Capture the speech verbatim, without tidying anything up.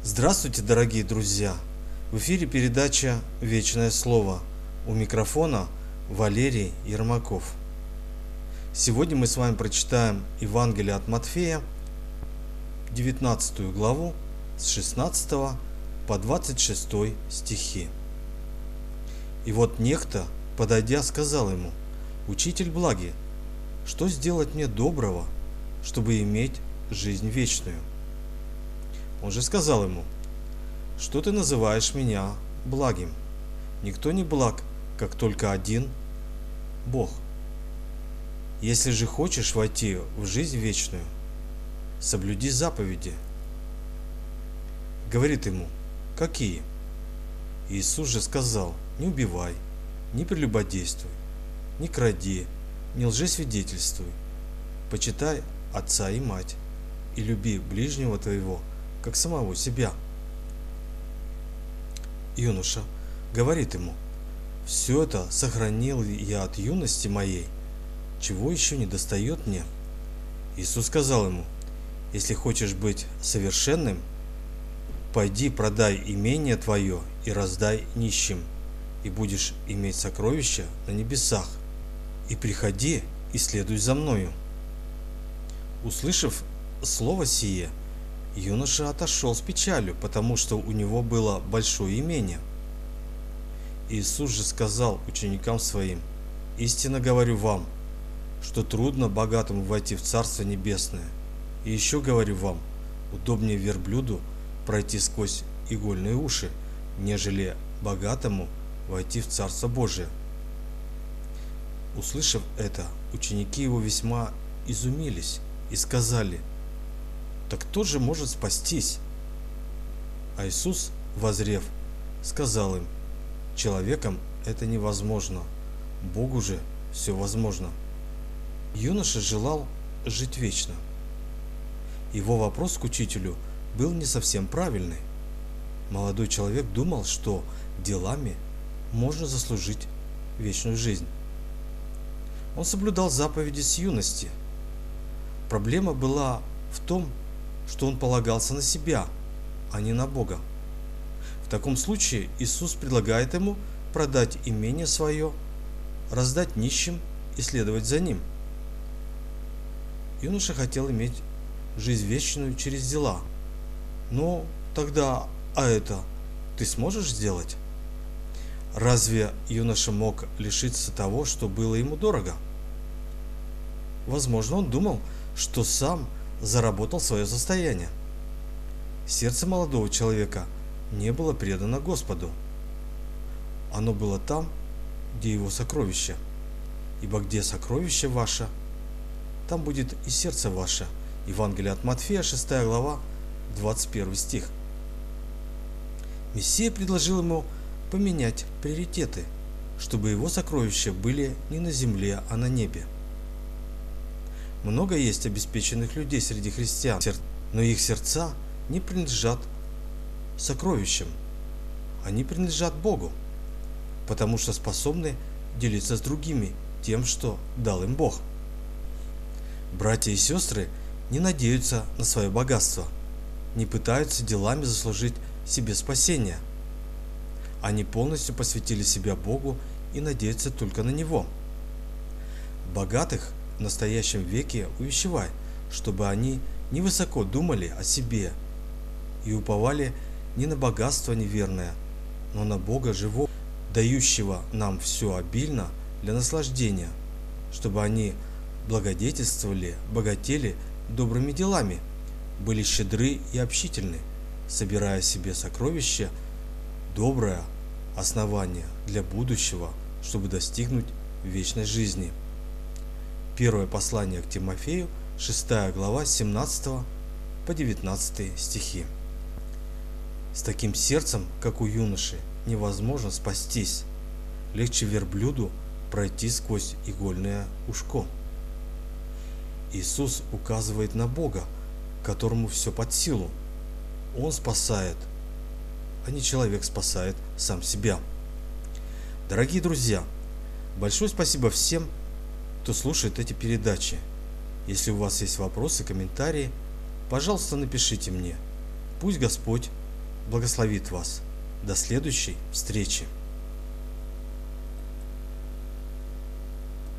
Здравствуйте, дорогие друзья! В эфире передача «Вечное Слово». У микрофона Валерий Ермаков. Сегодня мы с вами прочитаем Евангелие от Матфея, девятнадцатую главу, с шестнадцатого по двадцать шестой стихи. И вот некто, подойдя, сказал ему: «Учитель благий, что сделать мне доброго, чтобы иметь жизнь вечную?» Он же сказал ему: «Что ты называешь меня благим? Никто не благ, как только один Бог. Если же хочешь войти в жизнь вечную, соблюди заповеди». Говорит ему: «Какие?» Иисус же сказал: «Не убивай, не прелюбодействуй, не кради, не лжесвидетельствуй, почитай отца и мать, и люби ближнего твоего, как самого себя». Юноша говорит ему: «Все это сохранил я от юности моей, чего еще не достает мне?» Иисус сказал ему: «Если хочешь быть совершенным, пойди продай имение твое и раздай нищим, и будешь иметь сокровища на небесах, и приходи и следуй за мною». Услышав слово сие, юноша отошел с печалью, потому что у него было большое имение. Иисус же сказал ученикам своим: «Истинно говорю вам, что трудно богатому войти в Царство Небесное. И еще говорю вам, удобнее верблюду пройти сквозь игольные уши, нежели богатому войти в Царство Божие». Услышав это, ученики его весьма изумились и сказали: «Так кто же может спастись?» А Иисус, воззрев, сказал им: «Человеком это невозможно, Богу же все возможно». Юноша желал жить вечно. Его вопрос к учителю был не совсем правильный. Молодой человек думал, что делами можно заслужить вечную жизнь. Он соблюдал заповеди с юности. Проблема была в том, что он полагался на себя, а не на Бога. В таком случае Иисус предлагает ему продать имение свое, раздать нищим и следовать за ним. Юноша хотел иметь жизнь вечную через дела. Но тогда, а это ты сможешь сделать? Разве юноша мог лишиться того, что было ему дорого? Возможно, он думал, что сам заработал свое состояние. Сердце молодого человека не было предано Господу. Оно было там, где его сокровище. Ибо где сокровище ваше, там будет и сердце ваше. Евангелие от Матфея, шестая глава, двадцать первый стих. Мессия предложил ему поменять приоритеты, чтобы его сокровища были не на земле, а на небе. Много есть обеспеченных людей среди христиан, но их сердца не принадлежат сокровищам. Они принадлежат Богу, потому что способны делиться с другими тем, что дал им Бог. Братья и сестры не надеются на свое богатство, не пытаются делами заслужить себе спасение. Они полностью посвятили себя Богу и надеются только на Него. Богатых в настоящем веке увещевай, чтобы они невысоко думали о себе и уповали не на богатство неверное, но на Бога живого, дающего нам все обильно для наслаждения, чтобы они благодетельствовали, богатели добрыми делами, были щедры и общительны, собирая себе сокровища, доброе основание для будущего, чтобы достигнуть вечной жизни. Первое послание к Тимофею, шестая глава, с семнадцатого по девятнадцатый стихи. С таким сердцем, как у юноши, невозможно спастись. Легче верблюду пройти сквозь игольное ушко. Иисус указывает на Бога, которому все под силу. Он спасает, а не человек спасает сам себя. Дорогие друзья, большое спасибо всем, кто слушает эти передачи. Если у вас есть вопросы, комментарии, пожалуйста, напишите мне. Пусть Господь благословит вас. До следующей встречи.